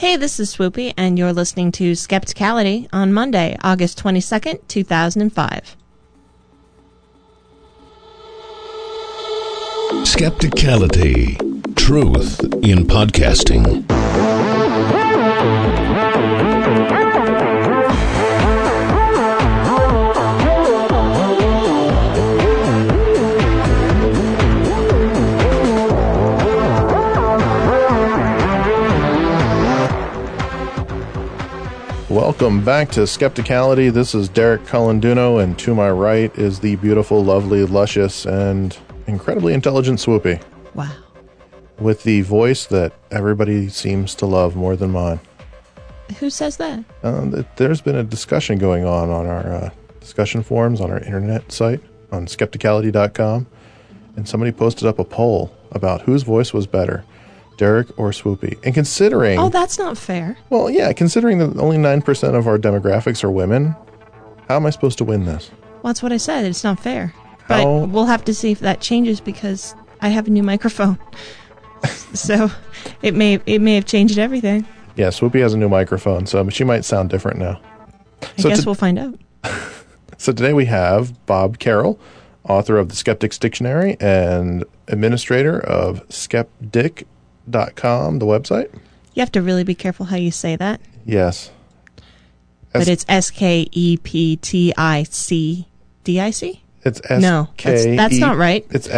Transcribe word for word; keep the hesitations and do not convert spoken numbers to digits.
Hey, this is Swoopy, and you're listening to Skepticality on Monday, August twenty-second, two thousand five. Skepticality. Truth in podcasting. Welcome back to Skepticality. This is Derek Colanduno, and to my right is the beautiful, lovely, luscious, and incredibly intelligent Swoopy. Wow. With the voice that everybody seems to love more than mine. Who says that? Uh, there's been a discussion going on on our uh, discussion forums on our internet site on skepticality dot com, and somebody posted up a poll about whose voice was better, Derek or Swoopy. And considering... Oh, that's not fair. Well, yeah, considering that only nine percent of our demographics are women, how am I supposed to win this? Well, that's what I said. It's not fair. But How? We'll have to see if that changes because I have a new microphone. So it may it may have changed everything. Yeah, Swoopy has a new microphone, so she might sound different now. I So guess to- we'll find out. So today we have Bob Carroll, author of the Skeptics Dictionary and administrator of skepdic dot com, the website. You have to really be careful how you say that. Yes. But S- it's S K E P T I C D I C? It's S K E. No, that's, that's not right. It's